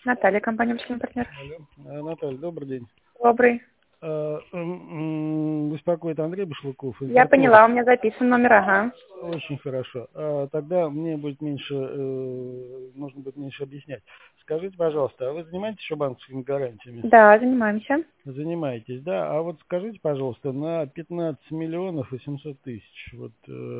Наталья, компания «Мужчина партнер». Алло. Наталья, добрый день. Добрый. Беспокоит Андрей Башлыков. Я поняла, у меня записан номер, ага. Очень хорошо. Тогда мне будет меньше, нужно будет меньше объяснять. Скажите, пожалуйста, а вы занимаетесь еще банковскими гарантиями? Да, занимаемся. Занимаетесь, да? А вот скажите, пожалуйста, на 15 миллионов 800 тысяч, вот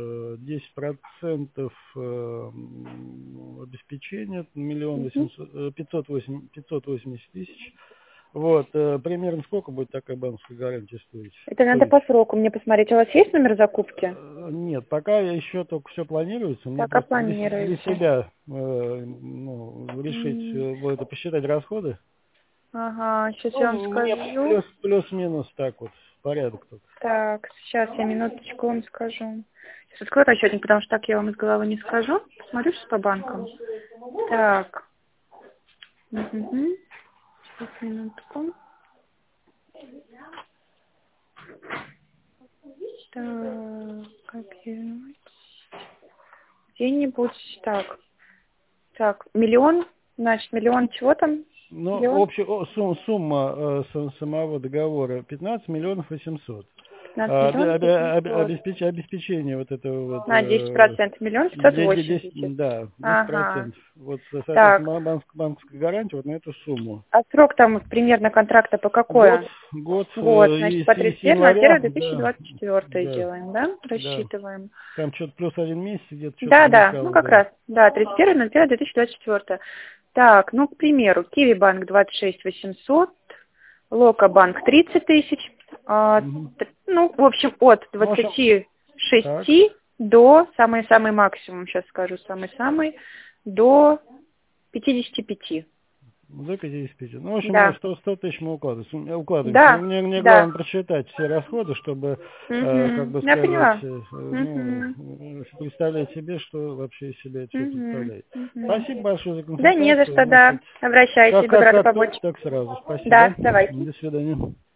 10% обеспечения, миллион Мгм. 580 тысяч, вот, примерно сколько будет такая банковская гарантия стоить? Это надо по сроку мне посмотреть. У вас есть номер закупки? Нет, пока еще только все планируется. Мне Пока просто для планируете. себя решить, это посчитать расходы. Ага, сейчас я вам Ну, мне скажу. плюс-минус так вот, порядок только. Так, сейчас я минуточку вам скажу. Сейчас открою расчетник, потому что так я вам из головы не скажу. Посмотрю сейчас по банкам. Так. Угу. Сейчас, минутку. Так, копировать. Где-нибудь так. Так, миллион, значит, миллион чего там? Но Миллион? общая сумма самого договора 15 миллионов 800. 15 миллионов 800. Обеспечение вот этого вот На 10% миллион 580. да, 10%. Ага. Вот, Так, соответственно, банковская гарантия вот на эту сумму. а срок там примерно контракта по Год, какое? год Вот, значит, и по с 31.01.2024 января, да, 2024 да, делаем, да? да. Рассчитываем. Там что-то плюс 1 месяц где-то что-то Да, да, ну намекал, как да. раз, да, 31.01.2024. Так, ну, к примеру, Киви банк 26 800, Лока банк 30 тысяч, Мгм. ну, в общем, от Ну, в общем, 26 так. до, самый-самый максимум, сейчас скажу, самый-самый, до 55. До 55. Ну, в общем, Да, 100 тысяч мы укладываемся. да, Мне да. главное просчитать все расходы, чтобы, как Угу. бы Я сказать, поняла. Угу. представлять себе, что вообще из себя это все Угу. представляет. Угу. Спасибо большое за Да не за консультацию. что, да. Значит, Обращайтесь, буду рада как помочь. тут, так сразу. Спасибо. Да, давайте. До свидания.